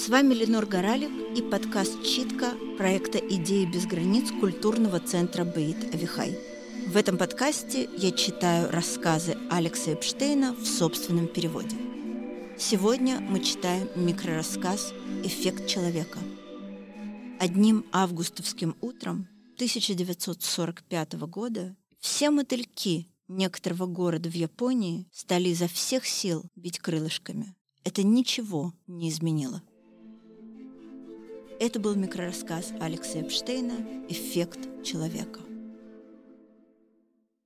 С вами Ленор Горалик и подкаст «Читка» проекта «Идеи без границ» культурного центра Бейт Авихай. В этом подкасте я читаю рассказы Алекса Эпштейна в собственном переводе. Сегодня мы читаем микрорассказ «Эффект человека». Одним августовским утром 1945 года все мотыльки некоторого города в Японии стали изо всех сил бить крылышками. Это ничего не изменило. Это был микрорассказ Алекса Эпштейна «Эффект человека».